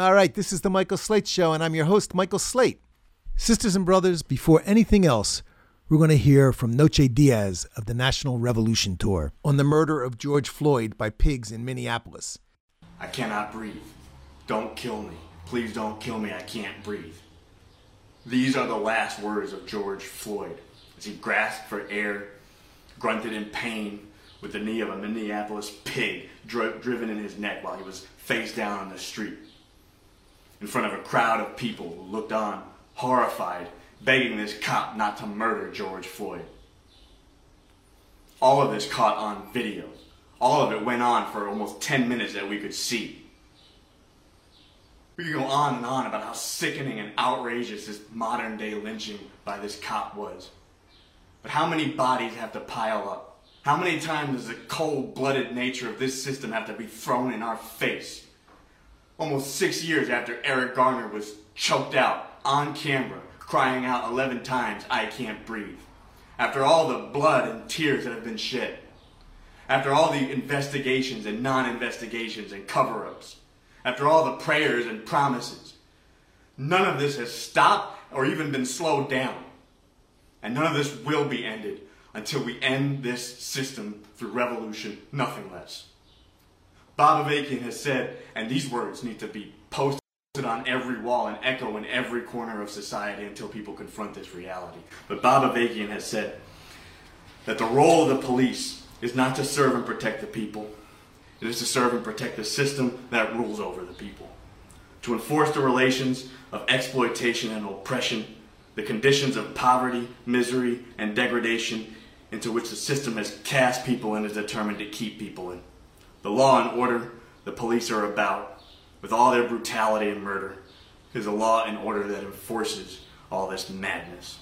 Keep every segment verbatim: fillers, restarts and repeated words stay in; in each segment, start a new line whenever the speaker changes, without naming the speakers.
All right, this is the Michael Slate Show, and I'm your host, Michael Slate. Sisters and brothers, before anything else, we're going to hear from Noche Diaz of the National Revolution Tour on the murder of George Floyd by pigs in Minneapolis.
I cannot breathe. Don't kill me. Please don't kill me. I can't breathe. These are the last words of George Floyd as he grasped for air, grunted in pain with the knee of a Minneapolis pig dri- driven in his neck while he was face down on the street in front of a crowd of people who looked on, horrified, begging this cop not to murder George Floyd. All of this caught on video. All of it went on for almost ten minutes that we could see. We could go on and on about how sickening and outrageous this modern day lynching by this cop was. But how many bodies have to pile up? How many times does the cold-blooded nature of this system have to be thrown in our face? Almost six years after Eric Garner was choked out on camera, crying out eleven times, "I can't breathe." After all the blood and tears that have been shed. After all the investigations and non-investigations and cover-ups. After all the prayers and promises. None of this has stopped or even been slowed down. And none of this will be ended until we end this system through revolution, nothing less. Bob Avakian has said, and these words need to be posted on every wall and echo in every corner of society until people confront this reality. But Bob Avakian has said that the role of the police is not to serve and protect the people. It is to serve and protect the system that rules over the people. To enforce the relations of exploitation and oppression, the conditions of poverty, misery, and degradation into which the system has cast people and is determined to keep people in. The law and order the police are about, with all their brutality and murder, is a law and order that enforces all this madness.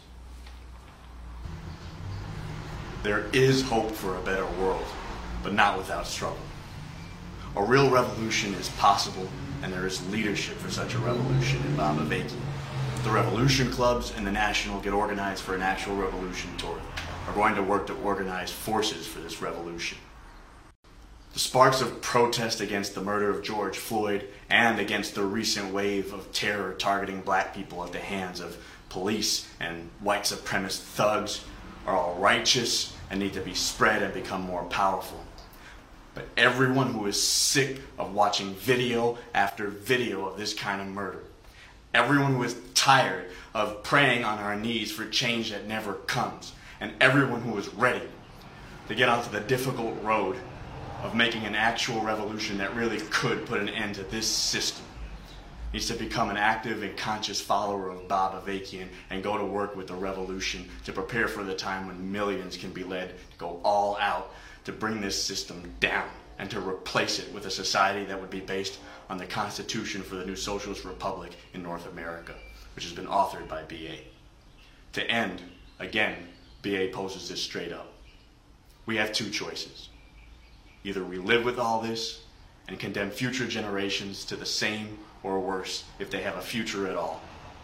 There is hope for a better world, but not without struggle. A real revolution is possible, and there is leadership for such a revolution in Bob Avakian. The revolution clubs and the National Get Organized for an Actual Revolution Tour are going to work to organize forces for this revolution. The sparks of protest against the murder of George Floyd and against the recent wave of terror targeting black people at the hands of police and white supremacist thugs are all righteous and need to be spread and become more powerful. But everyone who is sick of watching video after video of this kind of murder, everyone who is tired of praying on our knees for change that never comes, and everyone who is ready to get onto the difficult road of making an actual revolution that really could put an end to this system needs to become an active and conscious follower of Bob Avakian and go to work with the revolution to prepare for the time when millions can be led to go all out to bring this system down and to replace it with a society that would be based on the Constitution for the New Socialist Republic in North America, which has been authored by B A. To end, again, B A poses this straight up. We have two choices. Either we live with all this and condemn future generations to the same or worse if they have a future at all,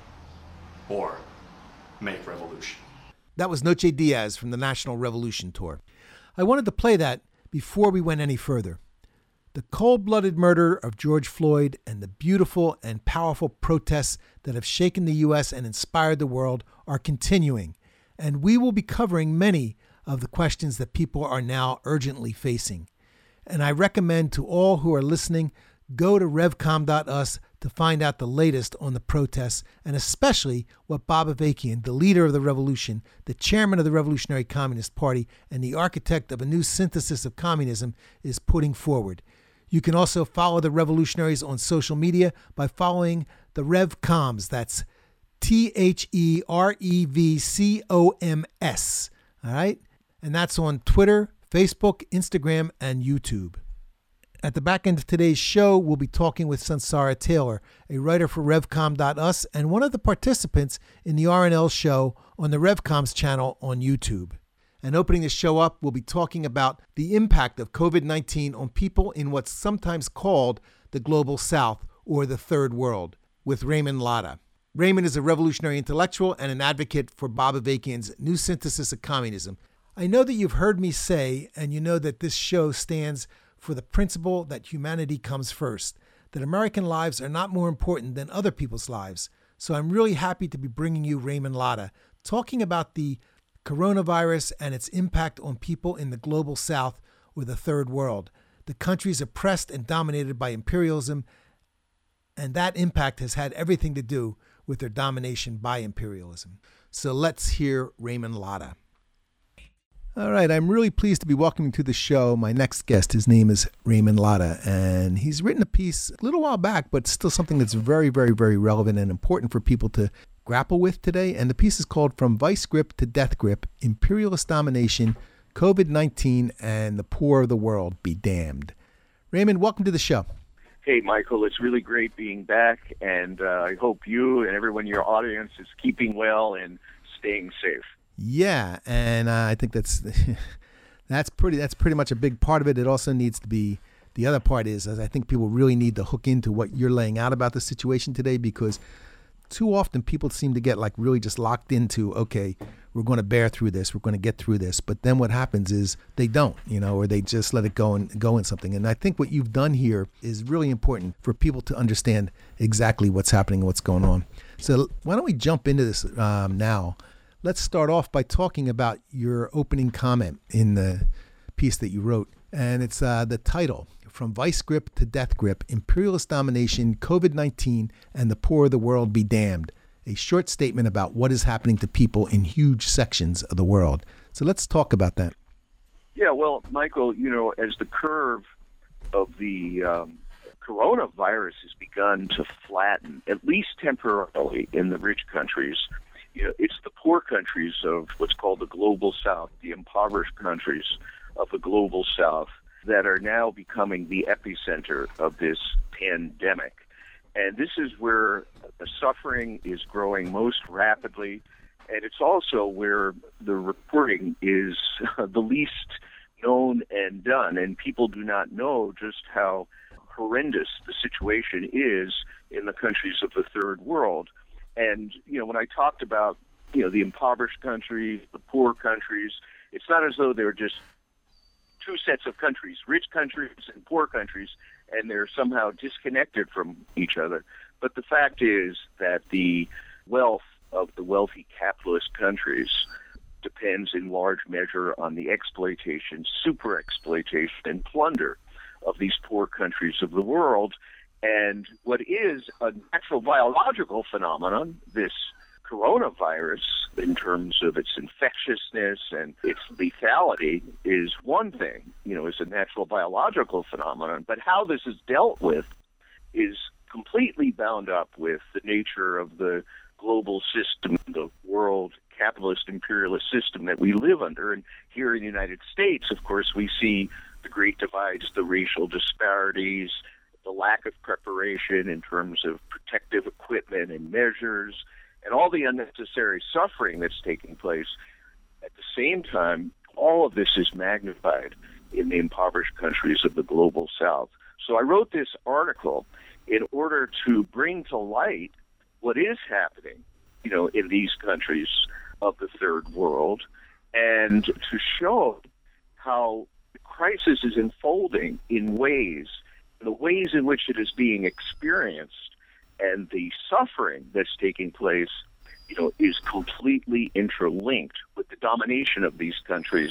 or make revolution.
That was Noche Diaz from the National Revolution Tour. I wanted to play that before we went any further. The cold-blooded murder of George Floyd and the beautiful and powerful protests that have shaken the U S and inspired the world are continuing, and we will be covering many of the questions that people are now urgently facing. And I recommend to all who are listening, go to revcom dot u s to find out the latest on the protests, and especially what Bob Avakian, the leader of the revolution, the chairman of the Revolutionary Communist Party, and the architect of a new synthesis of communism, is putting forward. You can also follow the revolutionaries on social media by following the RevComs. That's T H E R E V C O M S. All right? And that's on Twitter, Facebook, Instagram, and YouTube. At the back end of today's show, we'll be talking with Sansara Taylor, a writer for revcom dot u s and one of the participants in the R N L show on the RevComs channel on YouTube. And opening the show up, we'll be talking about the impact of covid nineteen on people in what's sometimes called the Global South or the Third World with Raymond Latta. Raymond is a revolutionary intellectual and an advocate for Bob Avakian's new synthesis of communism. I know that you've heard me say, and you know that this show stands for the principle that humanity comes first, that American lives are not more important than other people's lives. So I'm really happy to be bringing you Raymond Latta, talking about the coronavirus and its impact on people in the global South or the Third World. The countries oppressed and dominated by imperialism, and that impact has had everything to do with their domination by imperialism. So let's hear Raymond Latta. All right, I'm really pleased to be welcoming to the show my next guest. His name is Raymond Latta, and he's written a piece a little while back, but still something that's very, very, very relevant and important for people to grapple with today. And the piece is called From Vice Grip to Death Grip, Imperialist Domination, COVID nineteen, and the Poor of the World Be Damned. Raymond, welcome to the show.
Hey, Michael, it's really great being back, and uh, I hope you and everyone in your audience is keeping well and staying safe.
Yeah, and uh, I think that's that's pretty that's pretty much a big part of it. It also needs to be, the other part is, is I think people really need to hook into what you're laying out about the situation today, because too often people seem to get like really just locked into, okay, we're going to bear through this, we're going to get through this. But then what happens is they don't, you know, or they just let it go and go in something. And I think what you've done here is really important for people to understand exactly what's happening and what's going on. So why don't we jump into this um, now? Let's start off by talking about your opening comment in the piece that you wrote. And it's uh, the title, From Vice Grip to Death Grip, Imperialist Domination, COVID nineteen, and the Poor of the World Be Damned. A short statement about what is happening to people in huge sections of the world. So let's talk about that.
Yeah, well, Michael, you know, as the curve of the um, coronavirus has begun to flatten, at least temporarily in the rich countries, you know, it's the poor countries of what's called the global South, the impoverished countries of the global South, that are now becoming the epicenter of this pandemic. And this is where the suffering is growing most rapidly, and it's also where the reporting is the least known and done, and people do not know just how horrendous the situation is in the countries of the third world. And, you know, when I talked about, you know, the impoverished countries, the poor countries, it's not as though they're just two sets of countries, rich countries and poor countries, and they're somehow disconnected from each other. But the fact is that the wealth of the wealthy capitalist countries depends in large measure on the exploitation, super exploitation, and plunder of these poor countries of the world. And what is a natural biological phenomenon, this coronavirus, in terms of its infectiousness and its lethality, is one thing, you know, is a natural biological phenomenon. But how this is dealt with is completely bound up with the nature of the global system, the world capitalist imperialist system that we live under. And here in the United States, of course, we see the great divides, the racial disparities, the lack of preparation in terms of protective equipment and measures, and all the unnecessary suffering that's taking place. At the same time, all of this is magnified in the impoverished countries of the global South. So I wrote this article in order to bring to light what is happening, you know, in these countries of the third world, and to show how the crisis is unfolding in ways, the ways in which it is being experienced, and the suffering that's taking place, you know, is completely interlinked with the domination of these countries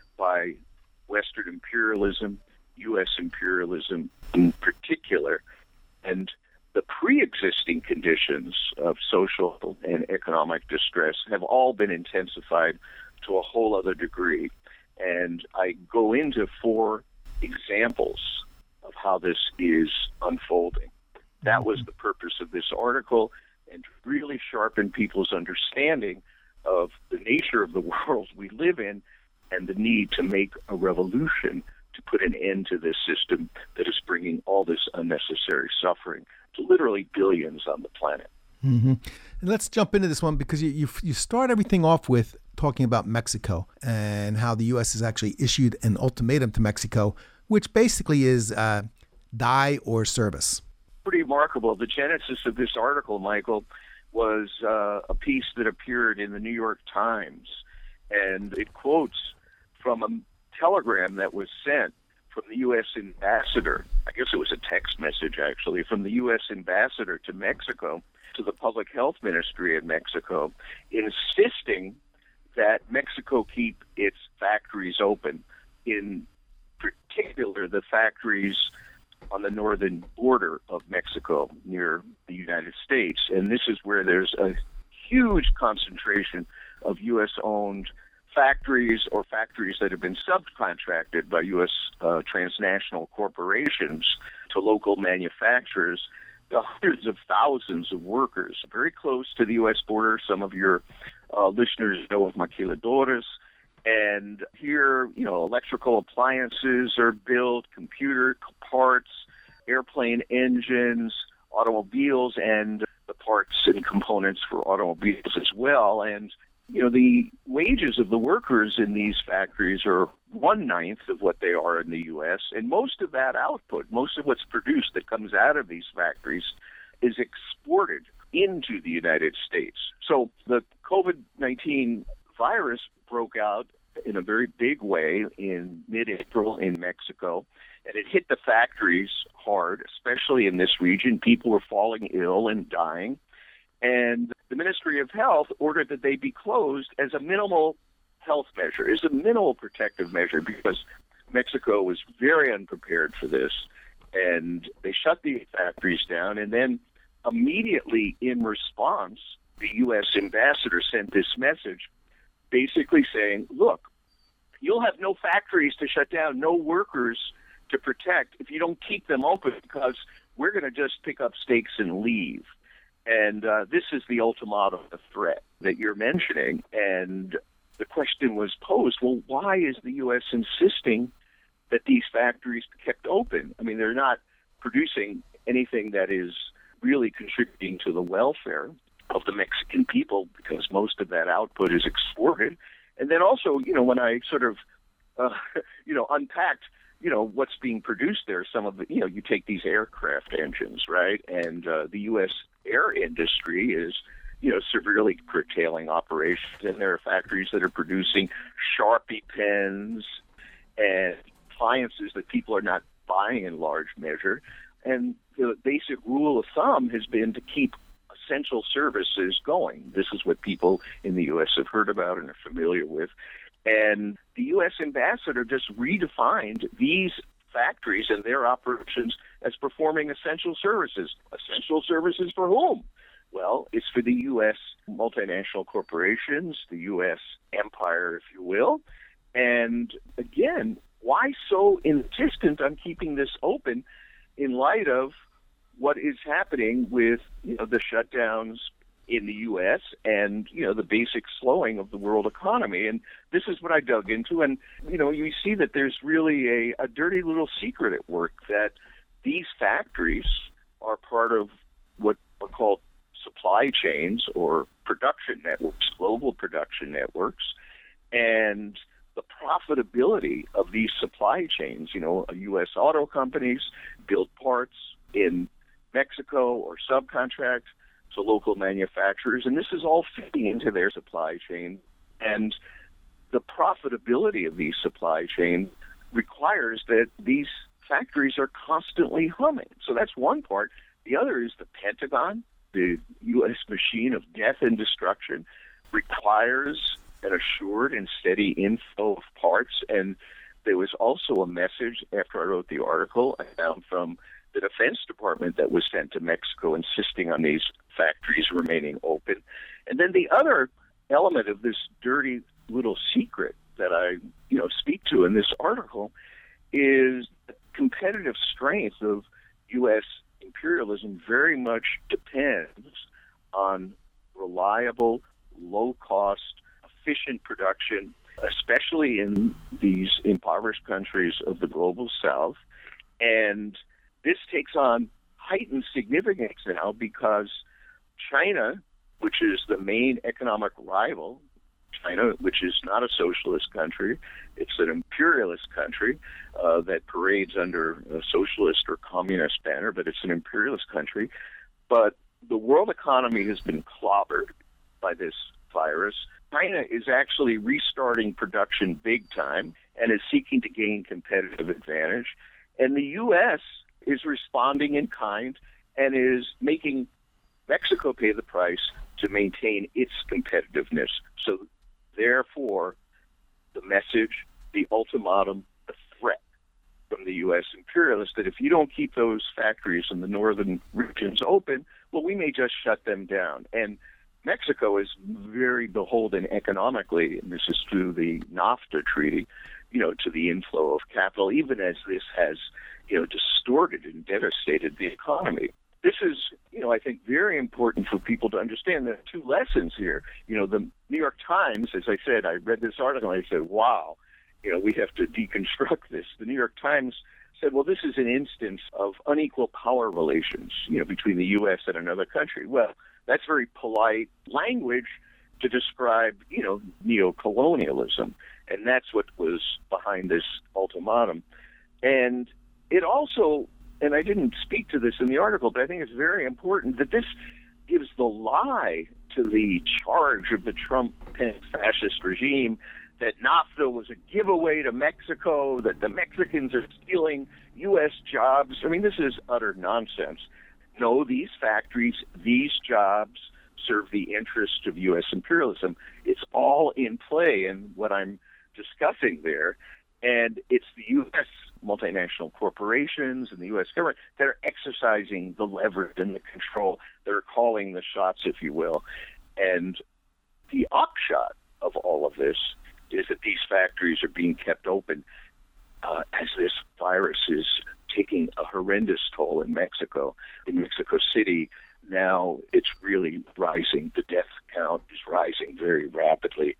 by Western imperialism, U S imperialism in particular, and the pre-existing conditions of social and economic distress have all been intensified to a whole other degree. And I go into four examples of how this is unfolding. That was the purpose of this article, and to really sharpen people's understanding of the nature of the world we live in and the need to make a revolution to put an end to this system that is bringing all this unnecessary suffering to literally billions on the planet.
Mm-hmm. And let's jump into this one, because you, you you start everything off with talking about Mexico and how the U S has actually issued an ultimatum to Mexico, which basically is uh, die or service.
Pretty remarkable. The genesis of this article, Michael, was uh, a piece that appeared in the New York Times, and it quotes from a telegram that was sent from the U S ambassador, I guess it was a text message actually, from the U S ambassador to Mexico, to the Public Health Ministry of Mexico, insisting that Mexico keep its factories open, in particular the factories on the northern border of Mexico near the United States. And this is where there's a huge concentration of U S-owned factories or factories that have been subcontracted by U S uh, transnational corporations to local manufacturers. The hundreds of thousands of workers very close to the U S border. Some of your uh, listeners know of maquiladoras. And here, you know, electrical appliances are built, computer parts, airplane engines, automobiles, and the parts and components for automobiles as well. And, you know, the wages of the workers in these factories are one-ninth of what they are in the U S, and most of that output, most of what's produced that comes out of these factories is exported into the United States. So the COVID nineteen virus broke out in a very big way in mid-April in Mexico, and it hit the factories hard, especially in this region. People were falling ill and dying, and the Ministry of Health ordered that they be closed as a minimal health measure, as a minimal protective measure, because Mexico was very unprepared for this, and they shut the factories down. And then immediately in response, the U S ambassador sent this message basically saying, look, you'll have no factories to shut down, no workers to protect if you don't keep them open, because we're going to just pick up stakes and leave. And uh, this is the ultimatum, the threat that you're mentioning. And the question was posed, well, why is the U S insisting that these factories be kept open? I mean, they're not producing anything that is really contributing to the welfare of the Mexican people, because most of that output is exported. And then also, you know, when I sort of, uh, you know, unpacked, you know, what's being produced there, some of the, you know, you take these aircraft engines, right? And uh, the U S air industry is, you know, severely curtailing operations. And there are factories that are producing Sharpie pens and appliances that people are not buying in large measure. And the basic rule of thumb has been to keep essential services going. This is what people in the U S have heard about and are familiar with. And the U S ambassador just redefined these factories and their operations as performing essential services. Essential services for whom? Well, it's for the U S multinational corporations, the U S empire, if you will. And again, why so insistent on keeping this open in light of what is happening with, you know, the shutdowns in the U S and, you know, the basic slowing of the world economy? And this is what I dug into. And, you know, you see that there's really a, a dirty little secret at work, that these factories are part of what are called supply chains or production networks, global production networks. And the profitability of these supply chains, you know, U S auto companies build parts in Mexico or subcontract to local manufacturers, and this is all fitting into their supply chain. And the profitability of these supply chains requires that these factories are constantly humming. So that's one part. The other is the Pentagon, the U S machine of death and destruction, requires an assured and steady inflow of parts. And there was also a message after I wrote the article I found from the Defense Department that was sent to Mexico insisting on these factories remaining open. And then the other element of this dirty little secret that I, you know, speak to in this article is the competitive strength of U S imperialism very much depends on reliable, low-cost, efficient production, especially in these impoverished countries of the global south. And this takes on heightened significance now because China, which is the main economic rival, China, which is not a socialist country, it's an imperialist country uh, that parades under a socialist or communist banner, but it's an imperialist country. But the world economy has been clobbered by this virus, China is actually restarting production big time and is seeking to gain competitive advantage. And the U S is responding in kind and is making Mexico pay the price to maintain its competitiveness. So therefore, the message, the ultimatum, the threat from the U S imperialists that if you don't keep those factories in the northern regions open, well, we may just shut them down. And Mexico is very beholden economically, and this is through the NAFTA treaty, you know, to the inflow of capital, even as this has, you know, distorted and devastated the economy. This is, you know, I think very important for people to understand. There are two lessons here. You know, the New York Times, as I said, I read this article and I said, wow, you know, we have to deconstruct this. The New York Times said, well, this is an instance of unequal power relations, you know, between the U S and another country. Well, that's very polite language to describe, you know, neocolonialism. And that's what was behind this ultimatum. And it also, and I didn't speak to this in the article, but I think it's very important that this gives the lie to the charge of the Trump fascist regime that NAFTA was a giveaway to Mexico, that the Mexicans are stealing U S jobs. I mean, this is utter nonsense. No, these factories, these jobs serve the interest of U S imperialism. It's all in play in what I'm discussing there. And it's the U S multinational corporations and the U S government that are exercising the leverage and the control. They're calling the shots, if you will. And the upshot of all of this is that these factories are being kept open uh, as this virus is taking a horrendous toll in Mexico. In Mexico City, now it's really rising. The death count is rising very rapidly.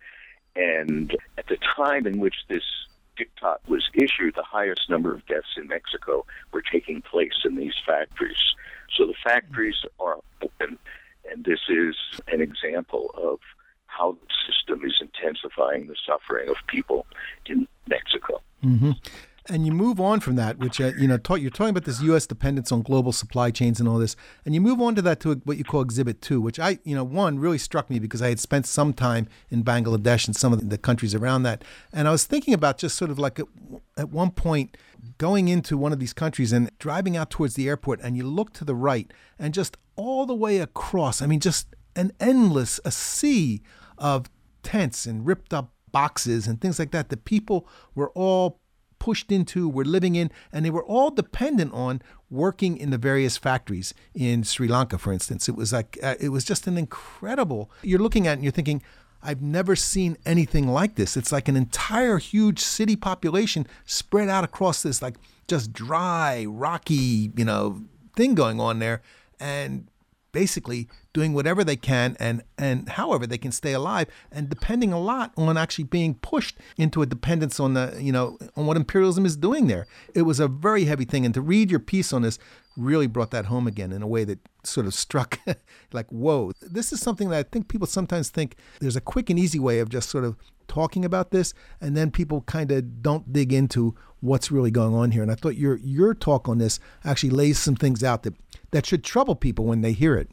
And at the time in which this diktat was issued, the highest number of deaths in Mexico were taking place in these factories. So the factories are open, and this is an example of how the system is intensifying the suffering of people in Mexico.
Mm-hmm. And you move on from that, which, uh, you know, talk, you're talking about this U S dependence on global supply chains and all this, and you move on to that to what you call Exhibit two, which I, you know, one really struck me because I had spent some time in Bangladesh and some of the countries around that. And I was thinking about just sort of like at, at one point going into one of these countries and driving out towards the airport, and you look to the right and just all the way across, I mean, just an endless, a sea of tents and ripped up boxes and things like that. The people were all pushed into, were living in, and they were all dependent on working in the various factories in Sri Lanka, for instance. It was like, uh, it was just an incredible, you're looking at it and you're thinking, I've never seen anything like this. It's like an entire huge city population spread out across this like just dry, rocky, you know, thing going on there. And basically doing whatever they can and, and however they can stay alive, and depending a lot on actually being pushed into a dependence on the, you know, on what imperialism is doing there. It was a very heavy thing. And to read your piece on this really brought that home again in a way that sort of struck like, whoa, this is something that I think people sometimes think there's a quick and easy way of just sort of talking about this, and then people kind of don't dig into what's really going on here. And I thought your your talk on this actually lays some things out that, that should trouble people when they hear it.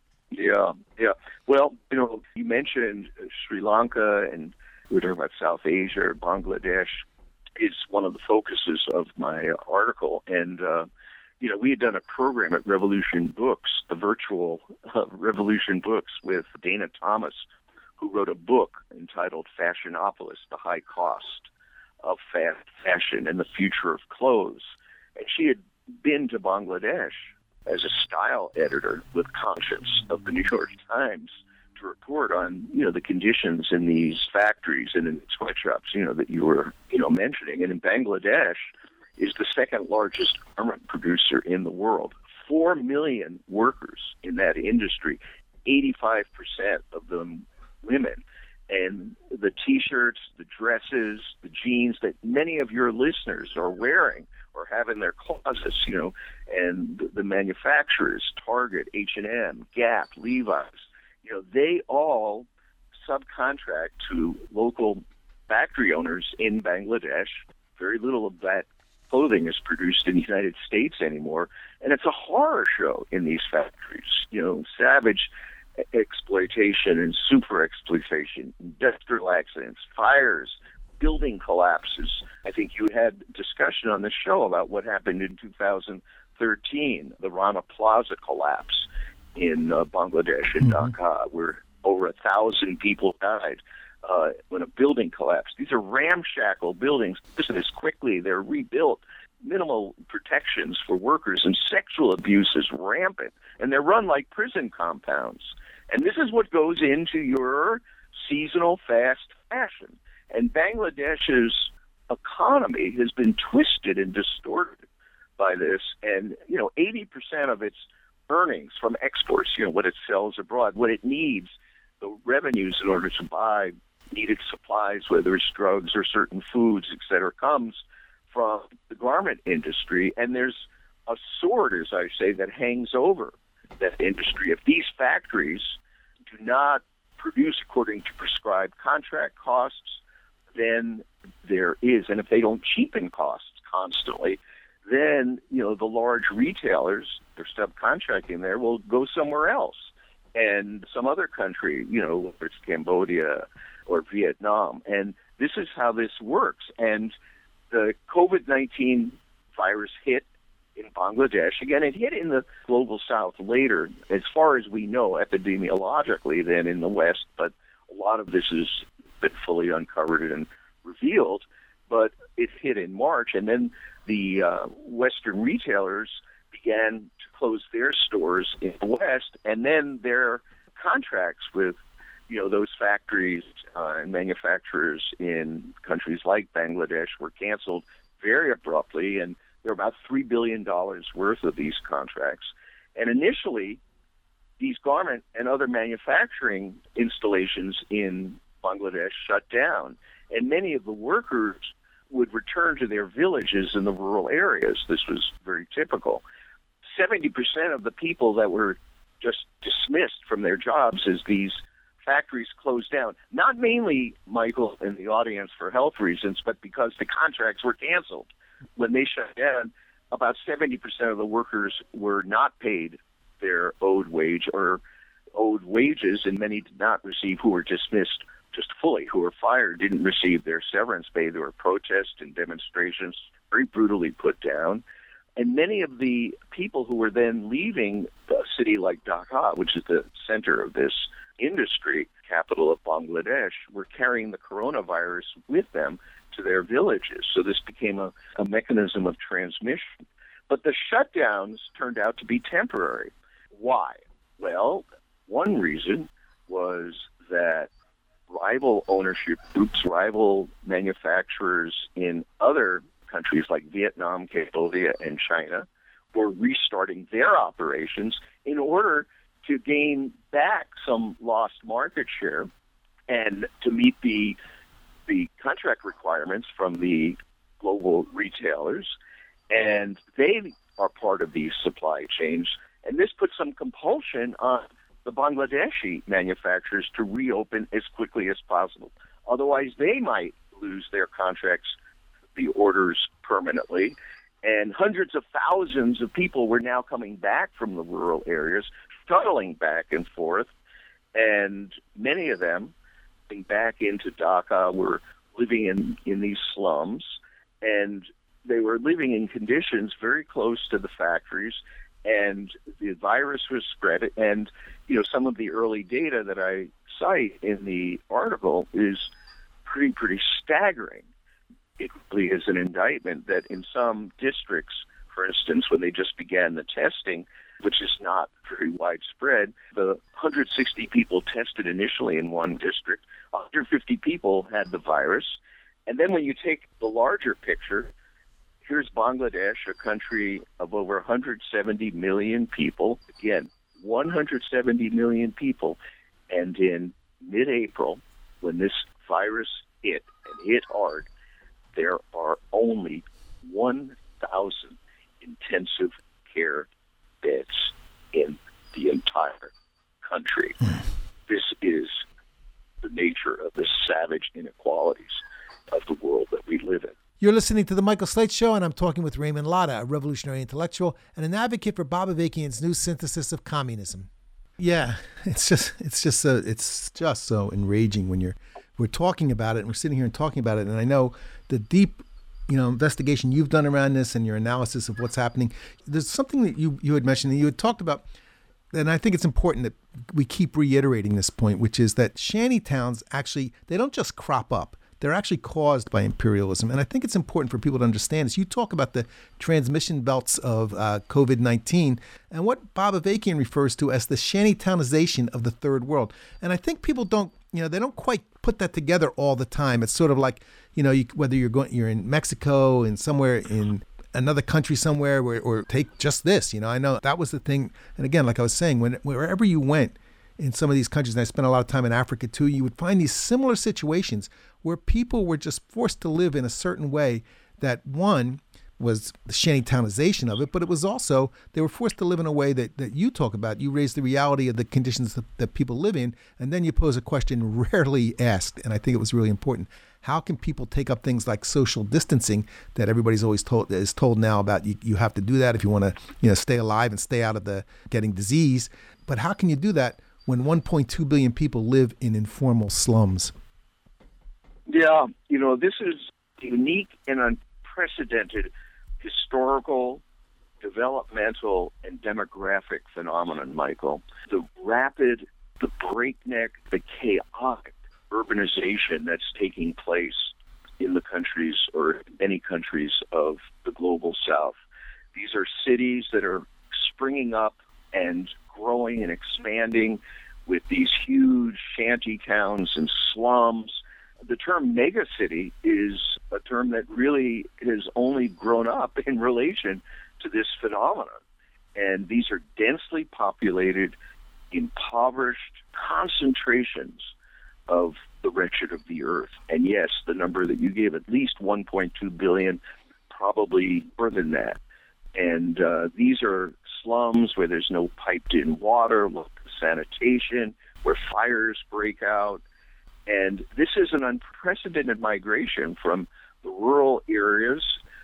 Yeah, yeah. Well, you know, you mentioned Sri Lanka, and we were talking about South Asia, Bangladesh is one of the focuses of my article. And, uh, you know, we had done a program at Revolution Books, the virtual uh, Revolution Books, with Dana Thomas, who wrote a book entitled Fashionopolis, The High Cost of Fast Fashion and the Future of Clothes. And she had been to Bangladesh as a style editor with Conscience of the New York Times to report on, you know, the conditions in these factories and in sweatshops, you know, that you were, you know, mentioning. And in Bangladesh is the second largest garment producer in the world. Four million workers in that industry, eighty-five percent of them women. And the T-shirts, the dresses, the jeans that many of your listeners are wearing or have in their closets, you know, and the, the manufacturers, Target, H and M, Gap, Levi's, you know, they all subcontract to local factory owners in Bangladesh. Very little of that clothing is produced in the United States anymore, and it's a horror show in these factories. You know, Savage exploitation and super exploitation, industrial accidents, fires, building collapses. I think you had discussion on the show about what happened in two thousand thirteen, the Rana Plaza collapse in uh, Bangladesh, in mm-hmm. Dhaka, where over a thousand people died uh, when a building collapsed. These are ramshackle buildings. Listen, as quickly they're rebuilt, minimal protections for workers, and sexual abuse is rampant. And they're run like prison compounds. And this is what goes into your seasonal fast fashion. And Bangladesh's economy has been twisted and distorted by this. And, you know, eighty percent of its earnings from exports, you know, what it sells abroad, what it needs, the revenues in order to buy needed supplies, whether it's drugs or certain foods, et cetera, comes from the garment industry. And there's a sword, as I say, that hangs over that industry. If these factories do not produce according to prescribed contract costs, then there is, and if they don't cheapen costs constantly, then, you know, the large retailers, they're subcontracting there, will go somewhere else. And some other country, you know, whether it's Cambodia or Vietnam. And this is how this works. And the COVID nineteen virus hit in Bangladesh. Again, it hit in the global south later, as far as we know, epidemiologically, than in the West. But a lot of this has been fully uncovered and revealed. But it hit in March, and then the uh, Western retailers began to close their stores in the West, and then their contracts with, you know, those factories uh, and manufacturers in countries like Bangladesh were canceled very abruptly, and there were about three billion dollars worth of these contracts. And initially, these garment and other manufacturing installations in Bangladesh shut down, and many of the workers would return to their villages in the rural areas. This was very typical. seventy percent of the people that were just dismissed from their jobs as these factories closed down, not mainly, Michael, in the audience for health reasons, but because the contracts were canceled. When they shut down, about seventy percent of the workers were not paid their owed wage or owed wages, and many did not receive, who were dismissed just fully, who were fired, didn't receive their severance pay. There were protests and demonstrations, very brutally put down. And many of the people who were then leaving a city like Dhaka, which is the center of this industry, capital of Bangladesh, were carrying the coronavirus with them to their villages. So this became a, a mechanism of transmission. But the shutdowns turned out to be temporary. Why? Well, one reason was that rival ownership groups, rival manufacturers in other countries like Vietnam, Cambodia, and China were restarting their operations in order to gain back some lost market share and to meet the the contract requirements from the global retailers. And they are part of these supply chains. And this puts some compulsion on the Bangladeshi manufacturers to reopen as quickly as possible. Otherwise, they might lose their contracts, the orders, permanently. And hundreds of thousands of people were now coming back from the rural areas, shuttling back and forth. And many of them, getting back into Dhaka, were living in, in these slums. And they were living in conditions very close to the factories. And the virus was spread. And, you know, some of the early data that I cite in the article is pretty, pretty staggering. It really is an indictment that in some districts, for instance, when they just began the testing, which is not very widespread, the one hundred sixty people tested initially in one district, one hundred fifty people had the virus. And then when you take the larger picture, here's Bangladesh, a country of over one hundred seventy million people. Again, one hundred seventy million people. And in mid-April, when this virus hit, and hit hard, there are only one thousand intensive care beds in the entire country. This is the nature of the savage inequalities of the world that we live in.
You're listening to The Michael Slate Show, and I'm talking with Raymond Latta, a revolutionary intellectual and an advocate for Bob Avakian's new synthesis of communism. Yeah, it's just it's just so it's just so enraging when you're we're talking about it and we're sitting here and talking about it. And I know the deep, you know, investigation you've done around this and your analysis of what's happening. There's something that you you had mentioned that you had talked about, and I think it's important that we keep reiterating this point, which is that shanty towns actually, they don't just crop up. They're actually caused by imperialism. And I think it's important for people to understand this. You talk about the transmission belts of uh, COVID nineteen and what Bob Avakian refers to as the shantytownization of the third world. And I think people don't, you know, they don't quite put that together all the time. It's sort of like, you know, you, whether you're going, you're in Mexico and somewhere in another country somewhere, where, or take just this, you know, I know that was the thing. And again, like I was saying, when wherever you went in some of these countries, and I spent a lot of time in Africa too, you would find these similar situations where people were just forced to live in a certain way that, one, was the shantytownization of it, but it was also, they were forced to live in a way that, that you talk about. You raise the reality of the conditions that, that people live in, and then you pose a question rarely asked, and I think it was really important. How can people take up things like social distancing that everybody's always told is told now about? You, you have to do that if you want to, you know, stay alive and stay out of the getting disease. But how can you do that when one point two billion people live in informal slums?
Yeah, you know, this is unique and unprecedented historical, developmental, and demographic phenomenon, Michael. The rapid, the breakneck, the chaotic urbanization that's taking place in the countries, or many countries of the global south. These are cities that are springing up and growing and expanding with these huge shanty towns and slums. The term megacity is a term that really has only grown up in relation to this phenomenon. And these are densely populated, impoverished concentrations of the wretched of the earth. And yes, the number that you gave, at least one point two billion, probably more than that. And uh, these are slums where there's no piped-in water, low sanitation, where fires break out. And this is an unprecedented migration from the rural areas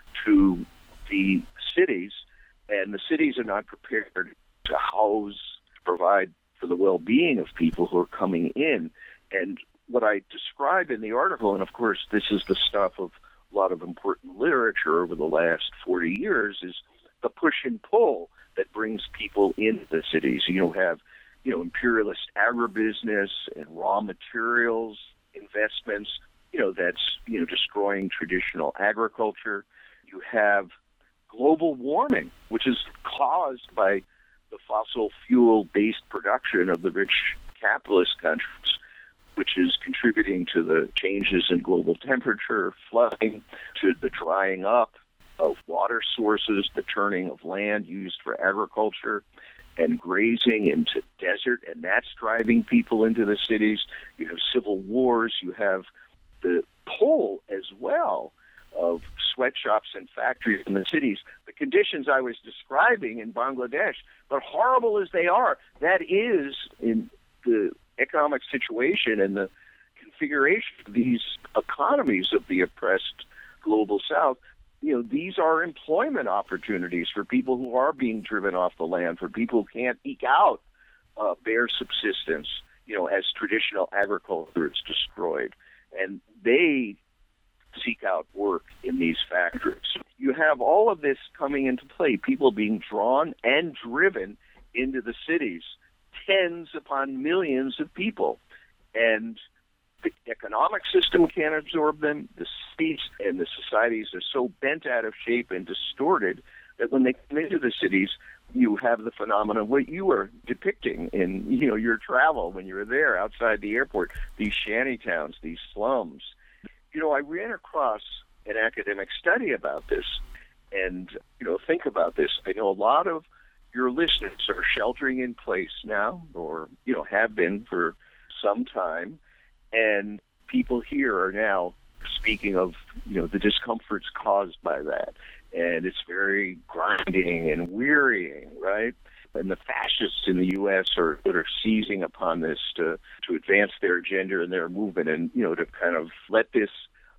to the cities, and the cities are not prepared to house, to provide for the well-being of people who are coming in. And what I describe in the article, and of course this is the stuff of a lot of important literature over the last forty years, is the push and pull that brings people into the cities. You have, you know, imperialist agribusiness and raw materials investments, you know, that's, you know, destroying traditional agriculture. You have global warming, which is caused by the fossil fuel-based production of the rich capitalist countries, which is contributing to the changes in global temperature, flooding, to the drying up of water sources, the turning of land used for agriculture and grazing into desert, and that's driving people into the cities. You have civil wars. You have the pull as well of sweatshops and factories in the cities. The conditions I was describing in Bangladesh, but horrible as they are, that is in the economic situation and the configuration of these economies of the oppressed global south. You know, these are employment opportunities for people who are being driven off the land, for people who can't eke out uh, bare subsistence, you know, as traditional agriculture is destroyed. And they seek out work in these factories. You have all of this coming into play, people being drawn and driven into the cities, tens upon millions of people. And the economic system can't absorb them. The cities and the societies are so bent out of shape and distorted that when they come into the cities, you have the phenomenon of what you were depicting in, you know, your travel when you were there outside the airport, these shanty towns, these slums. You know, I ran across an academic study about this, and, you know, think about this. I know a lot of your listeners are sheltering in place now, or, you know, have been for some time. And people here are now speaking of, you know, the discomforts caused by that. And it's very grinding and wearying, right? And the fascists in the U S are that are seizing upon this to, to advance their agenda and their movement, and, you know, to kind of let this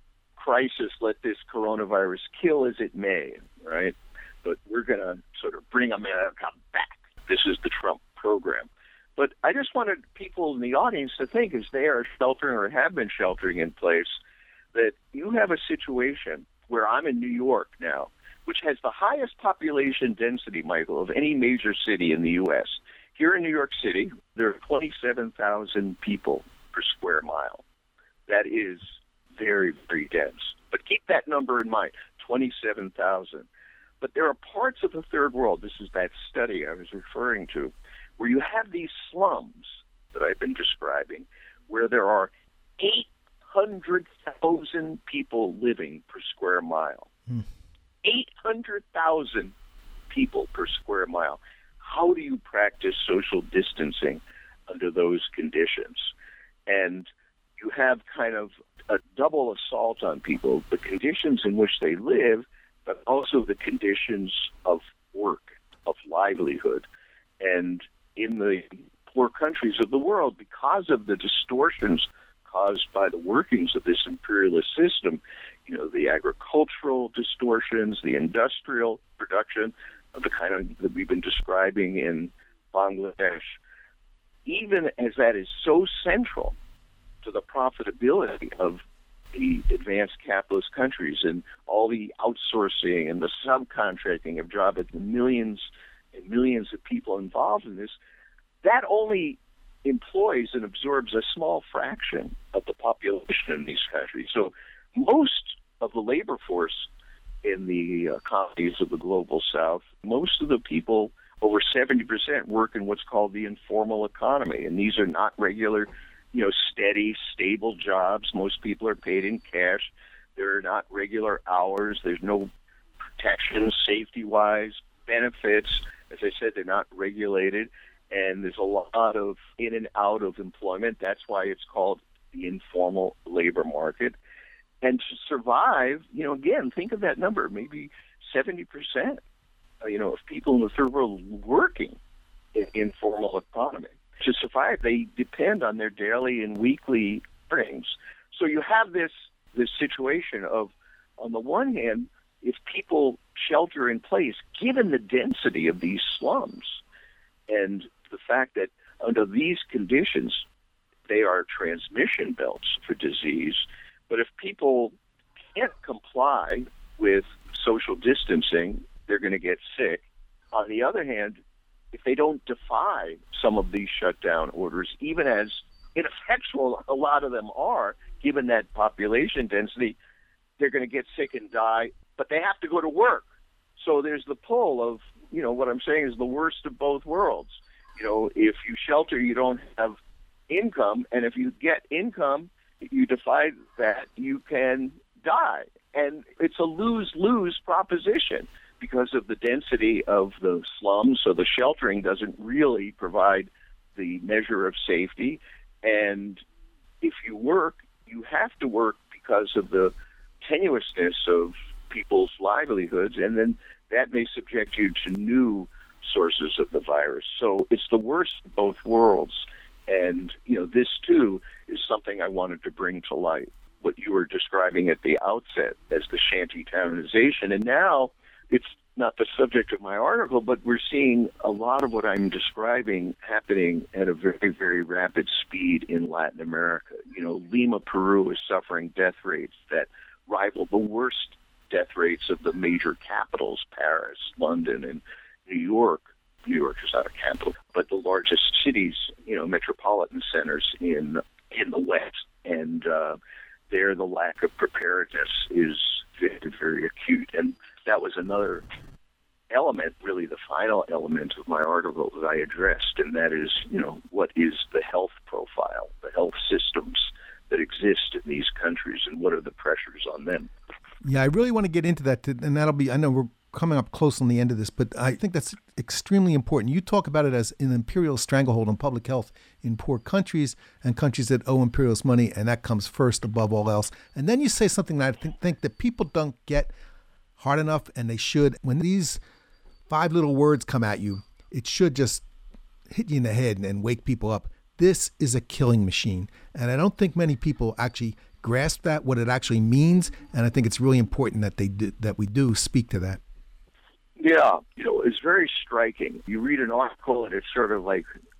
crisis, let this coronavirus kill as it may, right? But we're going to sort of bring America back. This is the Trump program. But I just wanted people in the audience to think, as they are sheltering or have been sheltering in place, that you have a situation where I'm in New York now, which has the highest population density, Michael, of any major city in the U S. Here in New York City, there are twenty-seven thousand people per square mile. That is very, very dense. But keep that number in mind, twenty-seven thousand. But there are parts of the third world, this is that study I was referring to, where you have these slums that I've been describing, where there are eight hundred thousand people living per square mile. Hmm. eight hundred thousand people per square mile. How do you practice social distancing under those conditions? And you have kind of a double assault on people, the conditions in which they live, but also the conditions of work, of livelihood. And in the poor countries of the world, because of the distortions caused by the workings of this imperialist system, you know, the agricultural distortions, the industrial production of the kind of that we've been describing in Bangladesh, even as that is so central to the profitability of the advanced capitalist countries and all the outsourcing and the subcontracting of jobs, and the millions and millions of people involved in this, that only employs and absorbs a small fraction of the population in these countries. So most of the labor force in the economies of the global south, most of the people, over seventy percent, work in what's called the informal economy. And these are not regular, you know, steady, stable jobs. Most people are paid in cash. There are not regular hours. There's no protection safety-wise, benefits. As I said, they're not regulated. And there's a lot of in and out of employment. That's why it's called the informal labor market. And to survive, you know, again, think of that number, maybe seventy percent, you know, of people in the third world working in informal economy. To survive, they depend on their daily and weekly earnings. So you have this this situation of, on the one hand, if people shelter in place, given the density of these slums and the fact that under these conditions, they are transmission belts for disease. But if people can't comply with social distancing, they're going to get sick. On the other hand, if they don't defy some of these shutdown orders, even as ineffectual a lot of them are, given that population density, they're going to get sick and die, but they have to go to work. So there's the pull of, you know, what I'm saying is the worst of both worlds. You know, if you shelter, you don't have income, and if you get income, you defy that, you can die. And it's a lose-lose proposition because of the density of the slums, so the sheltering doesn't really provide the measure of safety. And if you work, you have to work because of the tenuousness of people's livelihoods, and then that may subject you to new sources of the virus. So it's the worst of both worlds. And, you know, this, too, is something I wanted to bring to light, what you were describing at the outset as the shantytownization. And now it's not the subject of my article, but we're seeing a lot of what I'm describing happening at a very, very rapid speed in Latin America. You know, Lima, Peru is suffering death rates that rival the worst death rates of the major capitals, Paris, London, and New York. New York is not a capital, but the largest cities, you know, metropolitan centers in in the West. And uh, there the lack of preparedness is very, very acute. And that was another element, really the final element of my article that I addressed, and that is, you know, what is the health profile, the health systems that exist in these countries, and what are the pressures on them?
Yeah, I really want to get into that, and that'll be, I know we're coming up close on the end of this, but I think that's extremely important. You talk about it as an imperial stranglehold on public health in poor countries and countries that owe imperialist money, and that comes first above all else. And then you say something that I think, think that people don't get hard enough, and they should. When these five little words come at you, it should just hit you in the head and, and wake people up. This is a killing machine. And I don't think many people actually grasp that, what it actually means, and I think it's really important that they do, that we do speak to that.
Yeah, you know, it's very striking. You read an article and it's sort of like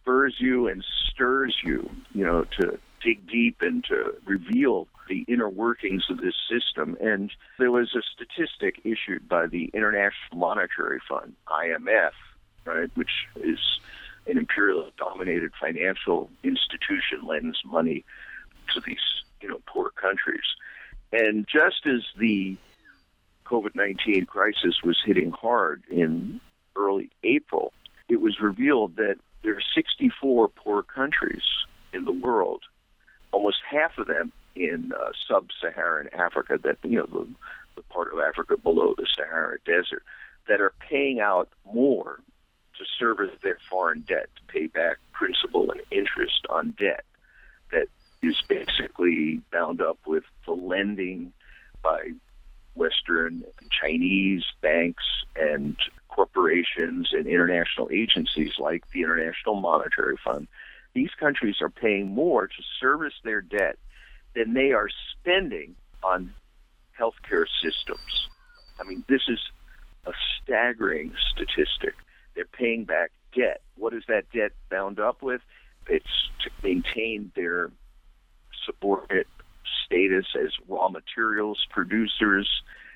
spurs you and stirs you, you know, to dig deep and to reveal the inner workings of this system. And there was a statistic issued by the International Monetary Fund, I M F, right, which is an imperial-dominated financial institution, lends money to these, you know, poor countries. And just as the COVID nineteen crisis was hitting hard in early April, it was revealed that there are sixty-four poor countries in the world, almost half of them in uh, sub-Saharan Africa, that, you know, the, the part of Africa below the Sahara Desert, that are paying out more to service their foreign debt, to pay back principal and interest on debt that is basically bound up with the lending by Western and Chinese banks and corporations and international agencies like the International Monetary Fund. These countries are paying more to service their debt than they are spending on healthcare systems. I mean, this is a staggering statistic. They're paying back debt. What is that debt bound up with? It's to maintain their subordinate status as raw materials producers,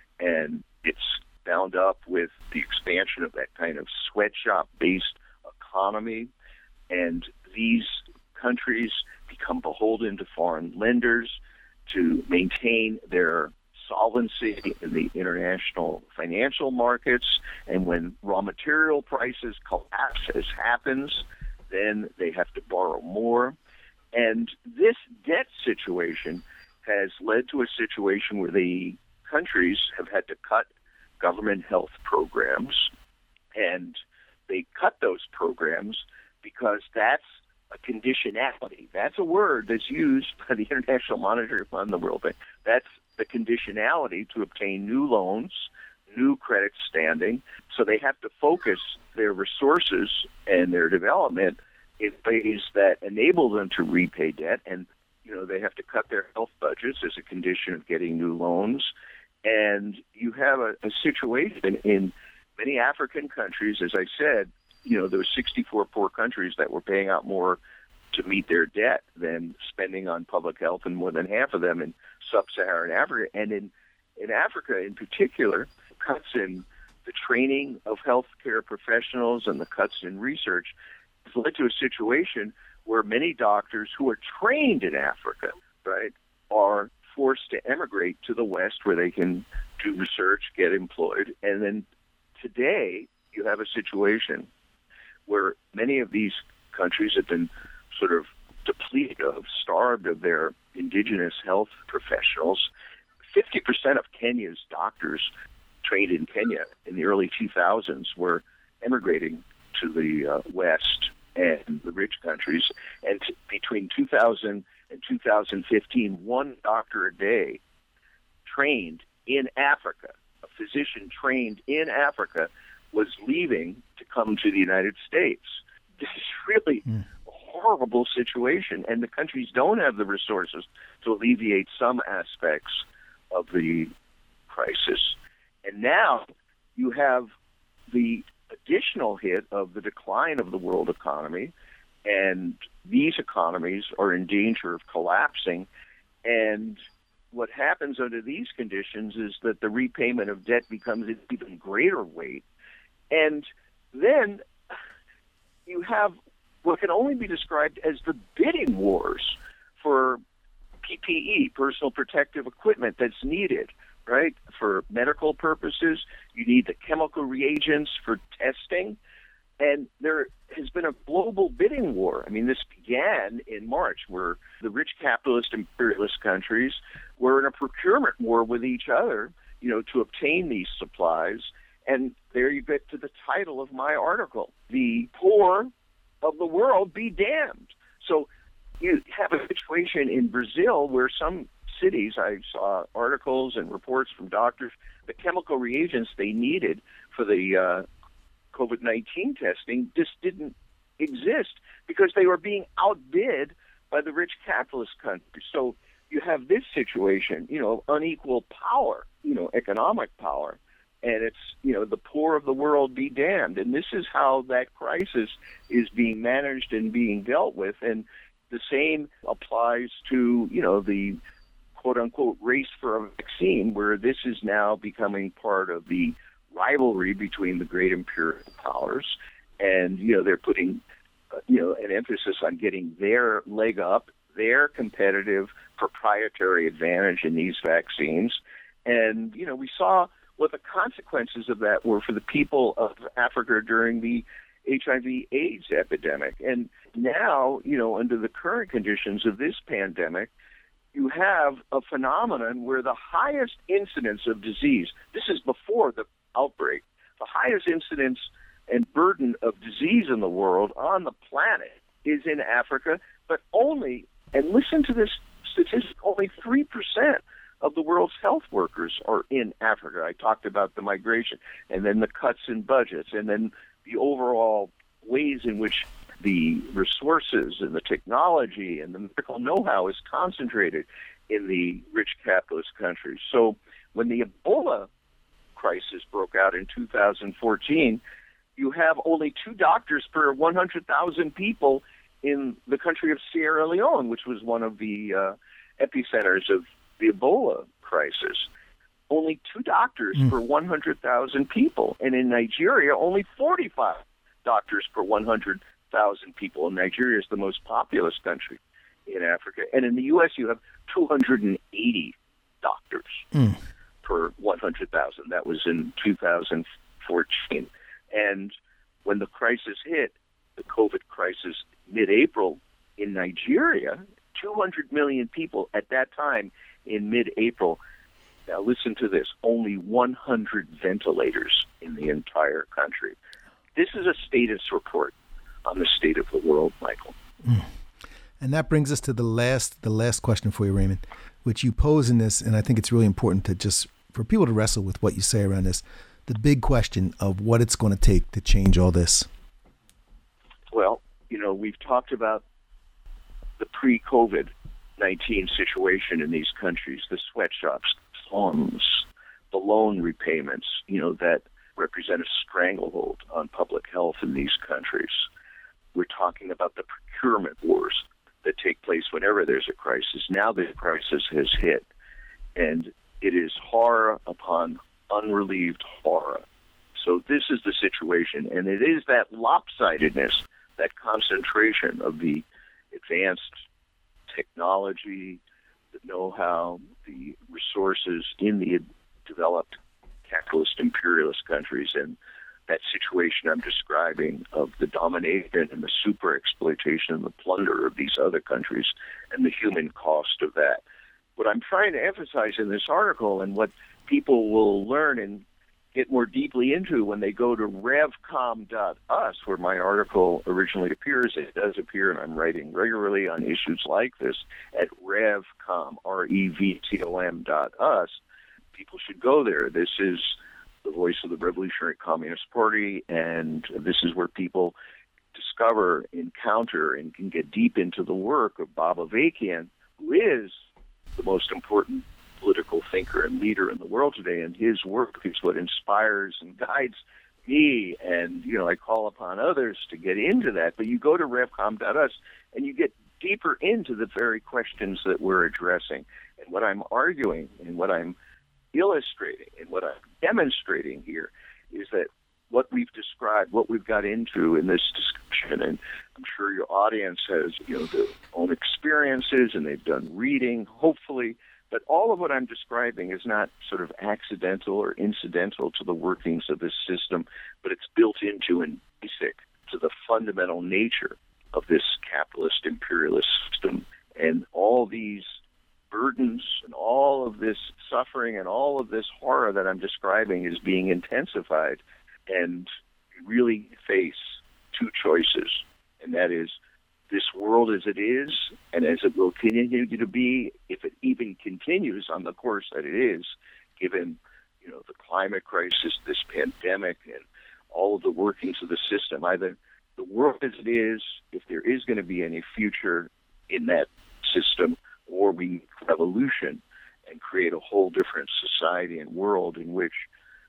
and it's bound up with the expansion of that kind of sweatshop-based economy. And these countries become beholden to foreign lenders to maintain their solvency in the international financial markets. And when raw material prices collapse, as happens, then they have to borrow more. And this debt situation has led to a situation where the countries have had to cut government health programs, and they cut those programs because that's a conditionality. That's a word that's used by the International Monetary Fund, the World Bank. That's the conditionality to obtain new loans, new credit standing. So they have to focus their resources and their development in ways that enable them to repay debt. And, you know, they have to cut their health budgets as a condition of getting new loans. And you have a, a situation in many African countries, as I said, you know, there were sixty-four poor countries that were paying out more to meet their debt than spending on public health, and more than half of them in sub-Saharan Africa. And in, in Africa in particular, cuts in the training of healthcare professionals and the cuts in research has led to a situation where many doctors who are trained in Africa, right, are forced to emigrate to the West where they can do research, get employed. And then today you have a situation where many of these countries have been sort of depleted of, starved of their indigenous health professionals. fifty percent of Kenya's doctors trained in Kenya in the early two thousands were emigrating to the uh, West and the rich countries. And t- between two thousand and two thousand fifteen, one doctor a day trained in Africa, a physician trained in Africa, was leaving to come to the United States. This is really mm. a horrible situation, and the countries don't have the resources to alleviate some aspects of the crisis. And now you have the additional hit of the decline of the world economy, and these economies are in danger of collapsing. And what happens under these conditions is that the repayment of debt becomes an even greater weight. And then you have what can only be described as the bidding wars for P P E, personal protective equipment that's needed, right? For medical purposes, you need the chemical reagents for testing. And there has been a global bidding war. I mean, this began in March, where the rich capitalist imperialist countries were in a procurement war with each other, you know, to obtain these supplies. And there you get to the title of my article, The Poor of the World Be Damned. So you have a situation in Brazil where some cities, I saw articles and reports from doctors, the chemical reagents they needed for the uh, COVID nineteen testing just didn't exist because they were being outbid by the rich capitalist countries. So you have this situation, you know, unequal power, you know, economic power. And it's, you know, the poor of the world be damned. And this is how that crisis is being managed and being dealt with. And the same applies to, you know, the quote-unquote race for a vaccine, where this is now becoming part of the rivalry between the great imperial powers. And, you know, they're putting, uh, you know, an emphasis on getting their leg up, their competitive proprietary advantage in these vaccines. And, you know, we saw what the consequences of that were for the people of Africa during the H I V AIDS epidemic. And now, you know, under the current conditions of this pandemic, you have a phenomenon where the highest incidence of disease, this is before the outbreak, the highest incidence and burden of disease in the world on the planet is in Africa, but only, and listen to this statistic, only three percent of the world's health workers are in Africa. I talked about the migration, and then the cuts in budgets, and then the overall ways in which the resources and the technology and the medical know-how is concentrated in the rich capitalist countries. So when the Ebola crisis broke out in two thousand fourteen, you have only two doctors per one hundred thousand people in the country of Sierra Leone, which was one of the uh, epicenters of the Ebola crisis. Only two doctors mm. per one hundred thousand people. And in Nigeria, only forty-five doctors per one hundred thousand people. And Nigeria is the most populous country in Africa. And in the U S, you have two hundred eighty doctors mm. per one hundred thousand. That was in two thousand fourteen. And when the crisis hit, the COVID crisis, mid-April in Nigeria, two hundred million people at that time in mid-April. Now listen to this, only one hundred ventilators in the entire country. This is a status report on the state of the world, Michael.
Mm. And that brings us to the last the last question for you, Raymond, which you pose in this, and I think it's really important to just, for people to wrestle with what you say around this, the big question of what it's going to take to change all this.
Well, you know, we've talked about the pre-COVID nineteen situation in these countries, the sweatshops, slums, the loan repayments, you know, that represent a stranglehold on public health in these countries. We're talking about the procurement wars that take place whenever there's a crisis. Now the crisis has hit, and it is horror upon unrelieved horror. So this is the situation, and it is that lopsidedness, that concentration of the advanced technology, the know-how, the resources in the developed capitalist imperialist countries, and that situation I'm describing of the domination and the super exploitation and the plunder of these other countries and the human cost of that. What I'm trying to emphasize in this article, and what people will learn and get more deeply into when they go to revcom dot us, where my article originally appears. It does appear, and I'm writing regularly on issues like this at revcom, R E V C O M dot us. People should go there. This is the voice of the Revolutionary Communist Party, and this is where people discover, encounter, and can get deep into the work of Bob Avakian, who is the most important political thinker and leader in the world today, and his work is what inspires and guides me, and, you know, I call upon others to get into that. But you go to revcom dot us, and you get deeper into the very questions that we're addressing. And what I'm arguing, and what I'm illustrating, and what I'm demonstrating here is that what we've described, what we've got into in this discussion, and I'm sure your audience has, you know, their own experiences, and they've done reading, hopefully, but all of what I'm describing is not sort of accidental or incidental to the workings of this system, but it's built into and basic to the fundamental nature of this capitalist imperialist system. And all these burdens and all of this suffering and all of this horror that I'm describing is being intensified. And we really face two choices, and that is this world as it is, and as it will continue to be, if it even continues on the course that it is, given, you know, the climate crisis, this pandemic, and all of the workings of the system. Either the world as it is, if there is going to be any future in that system, or we make revolution and create a whole different society and world in which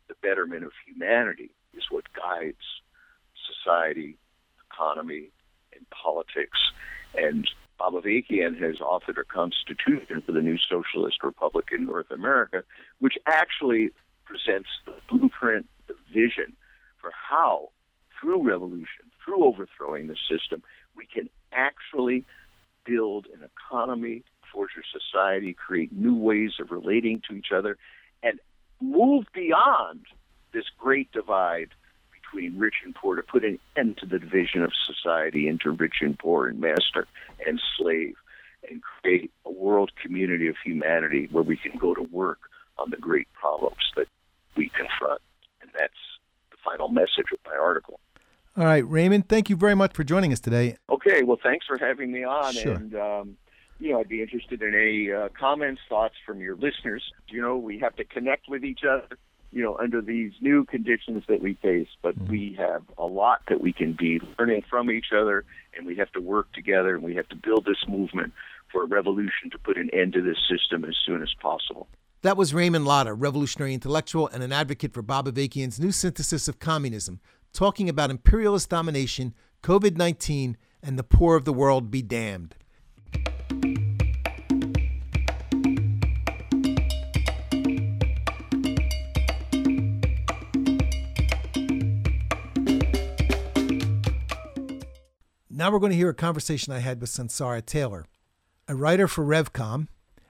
the betterment of humanity is what guides society, economy, and politics. And Bob Avakian has authored a constitution for the new socialist republic in North America, which actually presents the blueprint, the vision for how, through revolution, through overthrowing the system, we can actually build an economy, forge a society, create new ways of relating to each other, and move beyond this great divide between rich and poor, to put an end to the division of society into rich and poor and master and slave, and create a world community of humanity where we can go to work on the great problems that we confront. And that's the final message of my article.
All right, Raymond, thank you very much for joining us today.
Okay, well, thanks for having me on.
Sure.
And, um, you know, I'd be interested in any uh, comments, thoughts from your listeners. You know, we have to connect with each other, you know, under these new conditions that we face, but mm-hmm. we have a lot that we can be learning from each other, and we have to work together, and we have to build this movement for a revolution to put an end to this system as soon as possible.
That was Raymond Lotter, revolutionary intellectual and an advocate for Bob Avakian's new synthesis of communism, talking about imperialist domination, COVID nineteen, and the poor of the world be damned. Now we're going to hear a conversation I had with Sansara Taylor, a writer for RevCom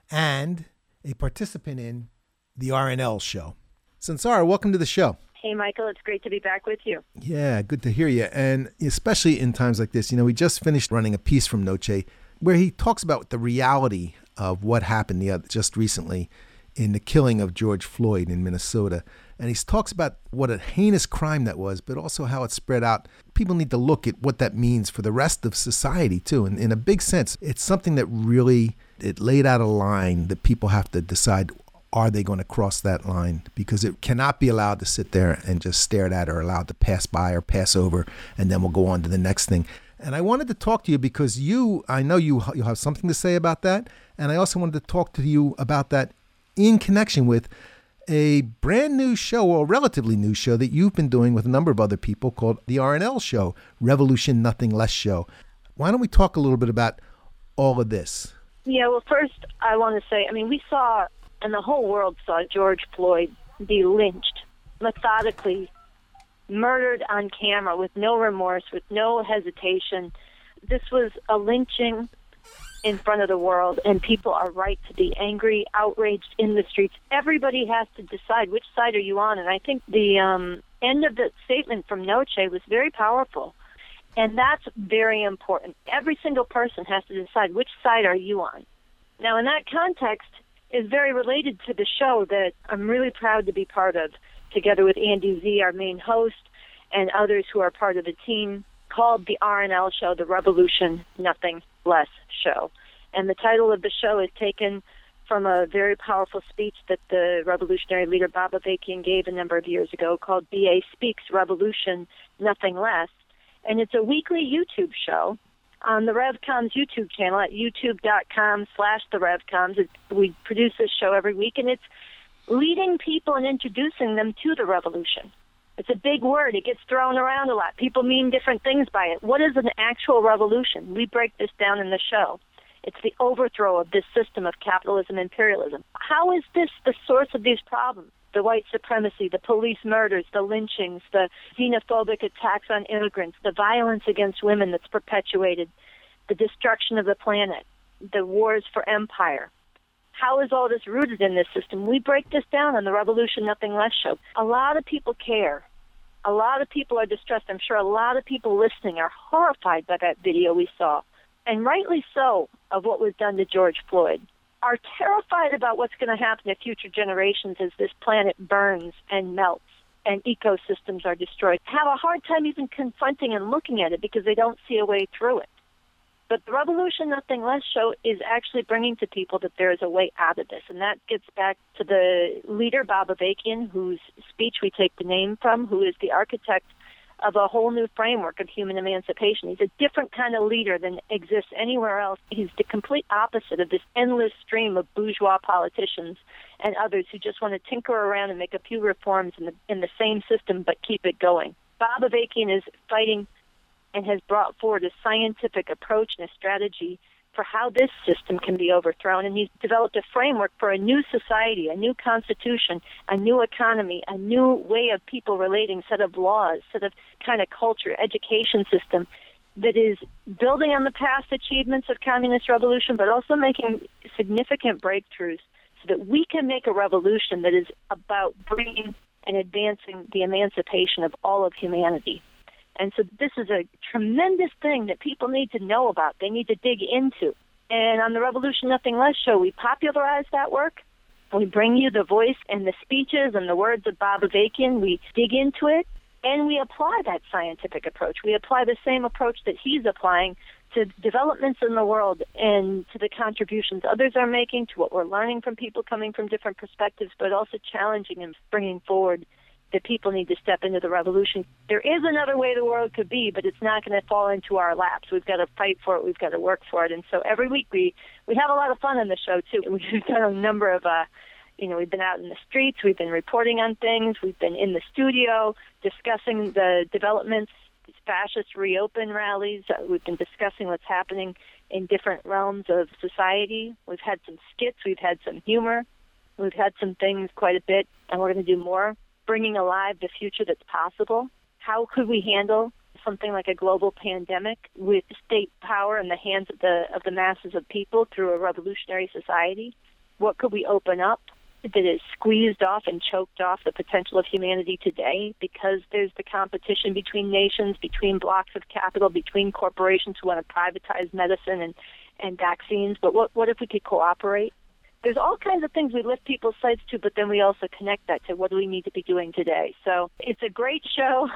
and a participant in the R N L show. Sansara, welcome to the show.
Hey, Michael, it's great to be back with you.
Yeah, good to hear you. And especially in times like this, you know, we just finished running a piece from Noce where he talks about the reality of what happened the other, just recently in the killing of George Floyd in Minnesota. And he talks about what a heinous crime that was, but also how it spread out. People need to look at what that means for the rest of society, too. And in a big sense, it's something that really, it laid out a line that people have to decide, are they going to cross that line? Because it cannot be allowed to sit there and just stare at it, or allowed to pass by or pass over, and then we'll go on to the next thing. And I wanted to talk to you because you, I know you you have something to say about that. And I also wanted to talk to you about that in connection with a brand new show, or relatively new show, that you've been doing with a number of other people called the R N L show, Revolution Nothing Less show. Why don't we talk a little bit about all of this?
Yeah, well, first I want to say, I mean, we saw, and the whole world saw, George Floyd be lynched, methodically, murdered on camera with no remorse, with no hesitation. This was a lynching in front of the world, and people are right to be angry, outraged in the streets. Everybody has to decide which side are you on, and I think the um, end of the statement from Noce was very powerful, and that's very important. Every single person has to decide which side are you on. Now, in that context, is very related to the show that I'm really proud to be part of, together with Andy Z, our main host, and others who are part of the team, called the R N L show, the Revolution Nothing Less show. And the title of the show is taken from a very powerful speech that the revolutionary leader Bob Avakian gave a number of years ago called B A Speaks Revolution Nothing Less. And it's a weekly YouTube show on the RevComs YouTube channel at youtube.com slash the RevComs. We produce this show every week, and it's leading people and introducing them to the revolution. It's a big word. It gets thrown around a lot. People mean different things by it. What is an actual revolution? We break this down in the show. It's the overthrow of this system of capitalism, imperialism. How is this the source of these problems? The white supremacy, the police murders, the lynchings, the xenophobic attacks on immigrants, the violence against women that's perpetuated, the destruction of the planet, the wars for empire. How is all this rooted in this system? We break this down on the Revolution Nothing Less show. A lot of people care. A lot of people are distressed. I'm sure a lot of people listening are horrified by that video we saw, and rightly so, of what was done to George Floyd, are terrified about what's going to happen to future generations as this planet burns and melts and ecosystems are destroyed. Have a hard time even confronting and looking at it because they don't see a way through it. But the Revolution Nothing Less show is actually bringing to people that there is a way out of this. And that gets back to the leader, Bob Avakian, whose speech we take the name from, who is the architect of a whole new framework of human emancipation. He's a different kind of leader than exists anywhere else. He's the complete opposite of this endless stream of bourgeois politicians and others who just want to tinker around and make a few reforms in the, in the same system but keep it going. Bob Avakian is fighting and has brought forward a scientific approach and a strategy for how this system can be overthrown. And he's developed a framework for a new society, a new constitution, a new economy, a new way of people relating, set of laws, set of kind of culture, education system that is building on the past achievements of communist revolution, but also making significant breakthroughs so that we can make a revolution that is about bringing and advancing the emancipation of all of humanity. And so this is a tremendous thing that people need to know about. They need to dig into. And on the Revolution Nothing Less show, we popularize that work. We bring you the voice and the speeches and the words of Bob Avakian. We dig into it, and we apply that scientific approach. We apply the same approach that he's applying to developments in the world and to the contributions others are making, to what we're learning from people coming from different perspectives, but also challenging and bringing forward that people need to step into the revolution. There is another way the world could be, but it's not going to fall into our laps. We've got to fight for it. We've got to work for it. And so every week we, we have a lot of fun on the show, too. We've done a number of, uh, you know, we've been out in the streets. We've been reporting on things. We've been in the studio discussing the developments, these fascist reopen rallies. Uh, we've been discussing what's happening in different realms of society. We've had some skits. We've had some humor. We've had some things quite a bit, and we're going to do more. Bringing alive the future that's possible. How could we handle something like a global pandemic with state power in the hands of the of the masses of people through a revolutionary society? What could we open up that has squeezed off and choked off the potential of humanity today because there's the competition between nations, between blocks of capital, between corporations who want to privatize medicine and, and vaccines? But what what if we could cooperate? There's all kinds of things we lift people's sights to, but then we also connect that to what do we need to be doing today. So it's a great show.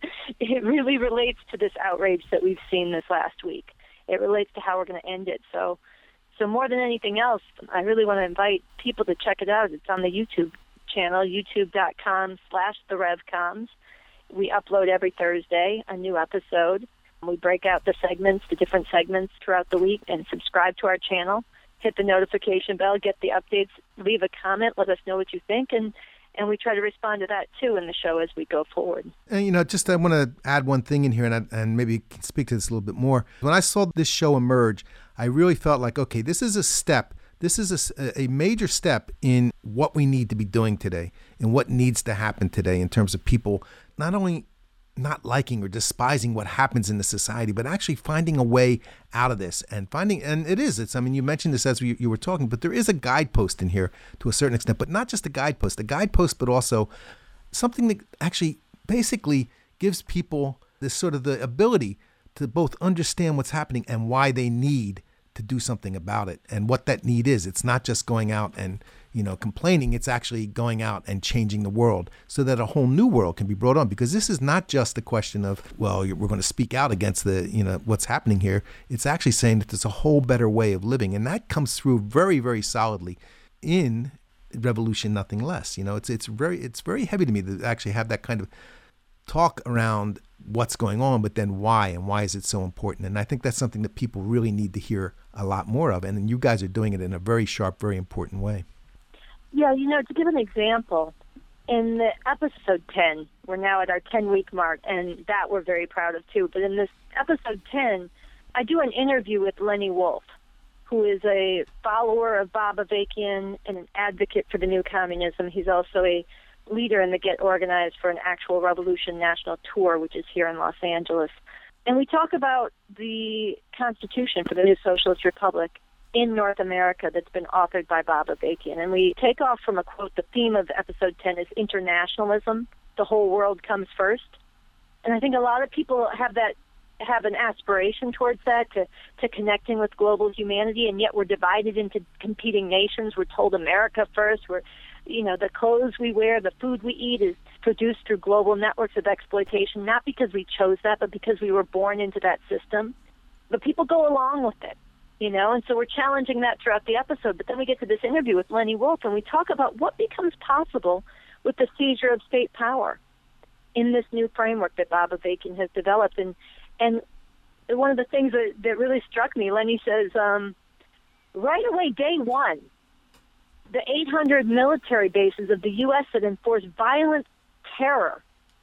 It really relates to this outrage that we've seen this last week. It relates to how we're going to end it. So so more than anything else, I really want to invite people to check it out. It's on the YouTube channel, youtube.com slash the RevComs. We upload every Thursday a new episode. We break out the segments, the different segments throughout the week, and subscribe to our channel. Hit the notification bell, get the updates, leave a comment, let us know what you think, and, and we try to respond to that, too, in the show as we go forward.
And, you know, just I want to add one thing in here, and, I, and maybe speak to this a little bit more. When I saw this show emerge, I really felt like, okay, this is a step. This is a, a major step in what we need to be doing today and what needs to happen today in terms of people not only not liking or despising what happens in the society, but actually finding a way out of this and finding, and it is, it's, I mean, you mentioned this as we, you were talking, but there is a guidepost in here to a certain extent, but not just a guidepost, a guidepost, but also something that actually basically gives people this sort of the ability to both understand what's happening and why they need to do something about it and what that need is. It's not just going out and, you know, complaining. It's actually going out and changing the world so that a whole new world can be brought on, because this is not just the question of, well, we're going to speak out against the, you know, what's happening here. It's actually saying that there's a whole better way of living. And that comes through very, very solidly in Revolution Nothing Less. You know, it's, it's very, it's very heavy to me to actually have that kind of talk around what's going on, but then why, and why is it so important? And I think that's something that people really need to hear a lot more of. And you guys are doing it in a very sharp, very important way.
Yeah, you know, to give an example, in the episode ten, we're now at our ten-week mark, and that we're very proud of, too. But in this episode ten, I do an interview with Lenny Wolf, who is a follower of Bob Avakian and an advocate for the new communism. He's also a leader in the Get Organized for an Actual Revolution national tour, which is here in Los Angeles. And we talk about the Constitution for the new Socialist Republic in North America that's been authored by Bob Avakian. And we take off from a quote. The theme of episode ten is internationalism. The whole world comes first. And I think a lot of people have that have an aspiration towards that, to, to connecting with global humanity, and yet we're divided into competing nations. We're told America first. We're, you know, the clothes we wear, the food we eat is produced through global networks of exploitation, not because we chose that, but because we were born into that system. But people go along with it, you know, and so we're challenging that throughout the episode. But then we get to this interview with Lenny Wolf, and we talk about what becomes possible with the seizure of state power. in this new framework that Bob Avakian has developed. And and one of the things that, that really struck me, Lenny says, um, right away, day one, the eight hundred military bases of the U S that enforce violent terror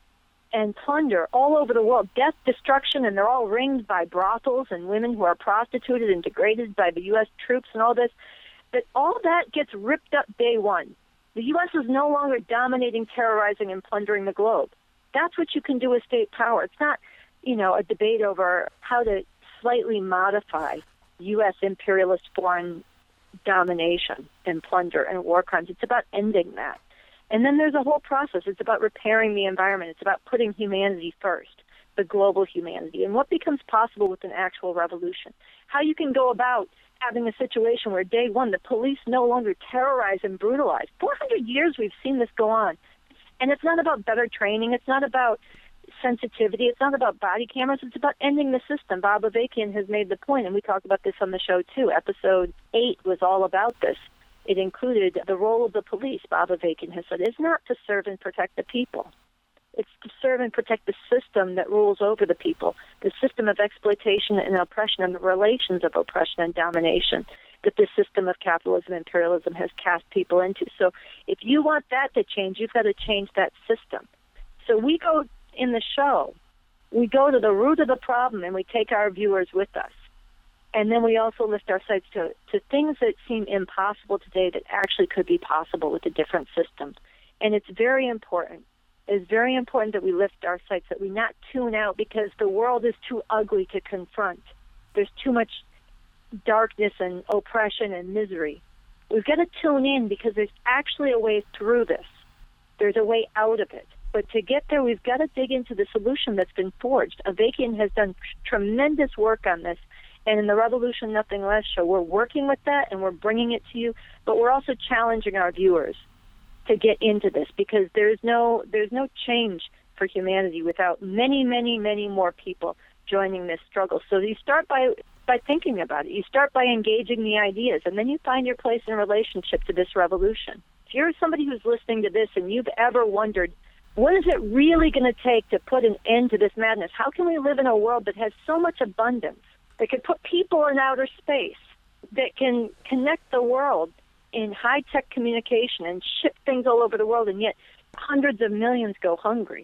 and plunder all over the world, death, destruction, and they're all ringed by brothels and women who are prostituted and degraded by the U S troops and all this, that all that gets ripped up day one. The U S is no longer dominating, terrorizing, and plundering the globe. That's what you can do with state power. It's not, you know, a debate over how to slightly modify U S imperialist foreign domination and plunder and war crimes. It's about ending that. And then there's a whole process. It's about repairing the environment. It's about putting humanity first, the global humanity, and what becomes possible with an actual revolution. How you can go about having a situation where day one, the police no longer terrorize and brutalize. four hundred years we've seen this go on. And it's not about better training. It's not about sensitivity. It's not about body cameras. It's about ending the system. Bob Avakian has made the point, and we talked about this on the show too. Episode eight was all about this. It included the role of the police. Bob Avakian has said is not to serve and protect the people. It's to serve and protect the system that rules over the people, the system of exploitation and oppression and the relations of oppression and domination that this system of capitalism and imperialism has cast people into. So if you want that to change, you've got to change that system. So we go in the show, we go to the root of the problem and we take our viewers with us. And then we also lift our sights to, to things that seem impossible today that actually could be possible with a different system. And it's very important. It's very important that we lift our sights, that we not tune out because the world is too ugly to confront. There's too much darkness and oppression and misery. We've got to tune in because there's actually a way through this. There's a way out of it. But to get there, we've got to dig into the solution that's been forged. Avakian has done tremendous work on this. And in the Revolution Nothing Less show, we're working with that and we're bringing it to you, but we're also challenging our viewers to get into this because there's no there's no change for humanity without many, many, many more people joining this struggle. So you start by, by thinking about it. You start by engaging the ideas, and then you find your place in relationship to this revolution. If you're somebody who's listening to this and you've ever wondered, what is it really going to take to put an end to this madness? How can we live in a world that has so much abundance, that can put people in outer space, that can connect the world in high-tech communication and ship things all over the world, and yet hundreds of millions go hungry,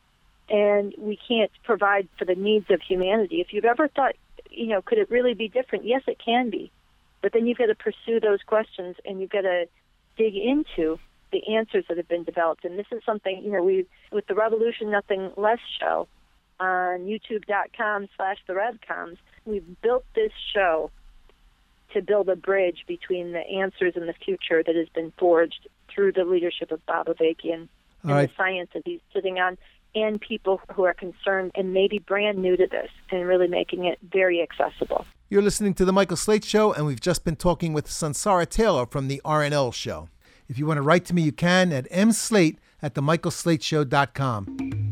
and we can't provide for the needs of humanity? If you've ever thought, you know, could it really be different? Yes, it can be. But then you've got to pursue those questions, and you've got to dig into the answers that have been developed. And this is something, you know, we with the Revolution Nothing Less show on youtube.com slash the RevComs, we've built this show to build a bridge between the answers and the future that has been forged through the leadership of Bob Avakian and
right.
the science that he's sitting on, and people who are concerned and maybe brand new to this, and really making it very accessible.
You're listening to The Michael Slate Show, and we've just been talking with Sansara Taylor from the R N L Show. If you want to write to me, you can at mslate at the michael slate show dot com.